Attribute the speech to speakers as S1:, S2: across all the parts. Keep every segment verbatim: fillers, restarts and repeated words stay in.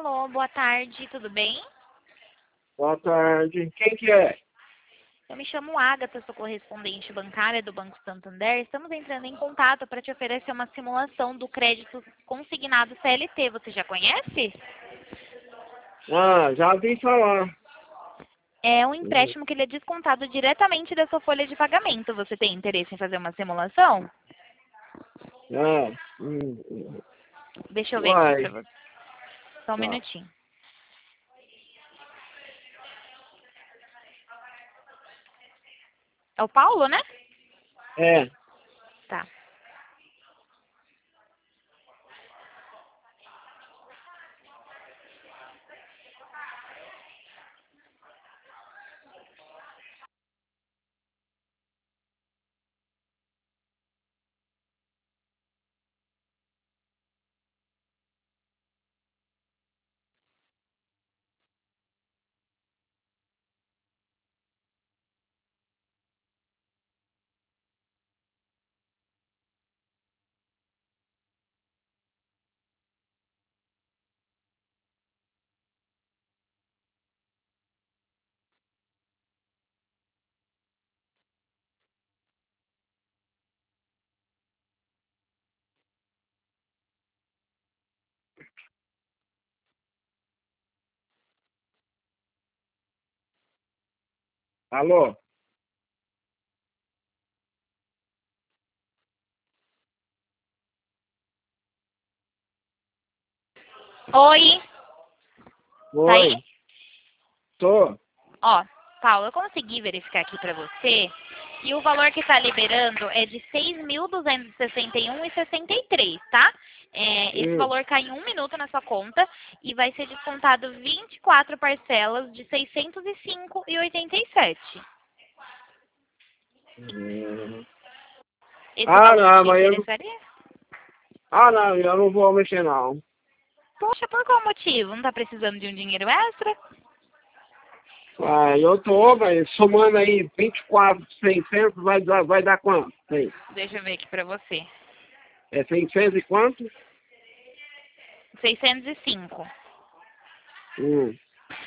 S1: Alô, boa tarde, tudo bem?
S2: Boa tarde. Quem que é?
S1: Eu me chamo Agatha, sou correspondente bancária do Banco Santander. Estamos entrando em contato para te oferecer uma simulação do crédito consignado C L T. Você já conhece?
S2: Ah, já ouvi falar.
S1: É um empréstimo que ele é descontado diretamente da sua folha de pagamento. Você tem interesse em fazer uma simulação?
S2: Ah, hum, hum.
S1: Deixa eu ver aqui
S2: Uai.
S1: para você. Só um
S2: Tá.
S1: minutinho. É o Paulo, né?
S2: É.
S1: Tá.
S2: Alô?
S1: Oi, tá aí?
S2: Oi. Tô.
S1: Ó, Paulo, eu consegui verificar aqui para você e o valor que está liberando é de seis mil duzentos e sessenta e um reais e sessenta e três centavos, tá? É, esse
S2: Hum.
S1: valor cai em um minuto na sua conta e vai ser descontado vinte e quatro parcelas de seiscentos e cinco reais e oitenta e sete centavos.
S2: Hum.
S1: Esse
S2: Ah,
S1: valor
S2: não,
S1: te
S2: mas eu não...
S1: interessaria?
S2: Ah, não, eu não vou mexer, não.
S1: Poxa, por qual motivo? Não tá precisando de um dinheiro extra?
S2: Ah, eu tô, mas somando aí vinte e quatro, seiscentos, vai dar, vai dar quanto? Sei.
S1: Deixa eu ver aqui para você.
S2: É seiscentos e quanto?
S1: seiscentos e cinco.
S2: Hum.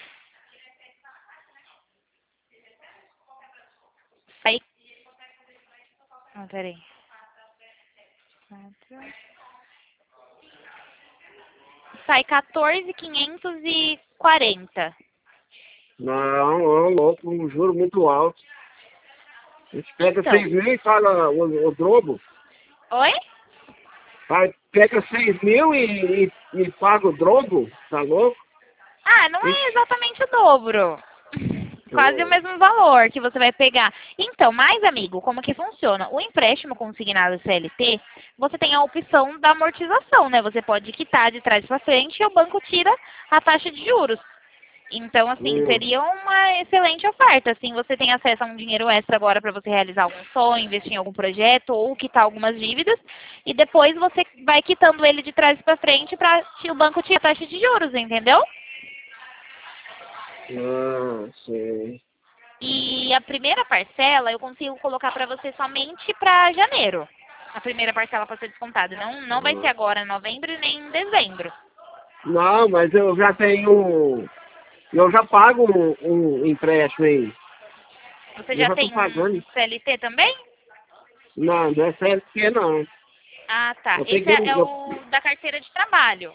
S1: Sai... Ah, peraí. Quatro. Sai quatorze mil quinhentos e quarenta.
S2: Não, ô, louco, um juro muito alto. A gente pega
S1: Então,
S2: seis mil e paga o, o dobro.
S1: oi?
S2: Aí pega seis mil e, e, e paga o drogo, tá louco?
S1: Ah, não é
S2: Ixi,
S1: exatamente o dobro. Quase o
S2: ô,
S1: mesmo valor que você vai pegar. Então, mais amigo, como que funciona? O empréstimo consignado C L T, você tem a opção da amortização, né? Você pode quitar de trás para frente e o banco tira a taxa de juros. Então, assim,
S2: hum,
S1: seria uma excelente oferta. Assim, você tem acesso a um dinheiro extra agora para você realizar algum sonho, investir em algum projeto ou quitar algumas dívidas. E depois você vai quitando ele de trás para frente para o banco tirar a taxa de juros, entendeu?
S2: ah, sei.
S1: E a primeira parcela eu consigo colocar para você somente para janeiro. A primeira parcela para ser descontada. Não, não vai ser
S2: Ah.
S1: agora em novembro e nem em dezembro.
S2: Não, mas eu já tenho, eu já pago um, um empréstimo aí.
S1: Você
S2: Eu
S1: já
S2: já tô
S1: tem um
S2: pagando.
S1: C L T também?
S2: Não, não é C L T não.
S1: Ah, tá.
S2: Eu
S1: Esse é,
S2: peguei,
S1: é
S2: eu,
S1: o da carteira de trabalho.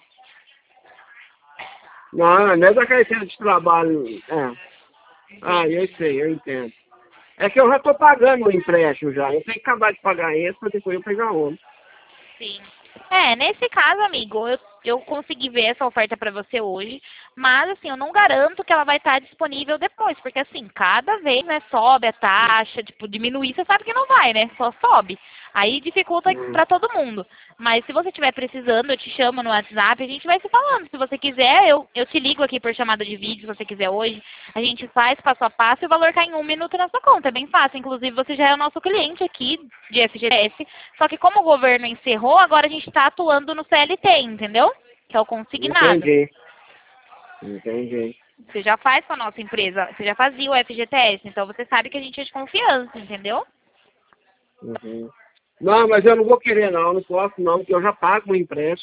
S2: não, não é da carteira de trabalho. É. Ah, eu
S1: Entendi.
S2: sei, eu entendo. É que eu já tô pagando o empréstimo já. Eu tenho que acabar de pagar esse para depois eu pegar outro.
S1: Sim. É, nesse caso, amigo, eu, eu consegui ver essa oferta para você hoje, mas assim, eu não garanto que ela vai estar disponível depois, porque assim, cada vez, né, sobe a taxa, tipo, diminuir, você sabe que não vai, né? Só sobe. Aí dificulta
S2: Hum,
S1: para todo mundo. Mas se você estiver precisando, eu te chamo no WhatsApp, a gente vai se falando. Se você quiser, eu, eu te ligo aqui por chamada de vídeo, se você quiser hoje. A gente faz passo a passo e o valor cai em um minuto na sua conta. É bem fácil. Inclusive, você já é o nosso cliente aqui de F G T S. Só que como o governo encerrou, agora a gente está atuando no C L T, entendeu? Que é o consignado.
S2: entendi. Entendi.
S1: Você já faz com a nossa empresa, você já fazia o F G T S, então você sabe que a gente é de confiança, entendeu?
S2: Uhum. Não, mas eu não vou querer não, não posso não, porque eu já pago o empréstimo.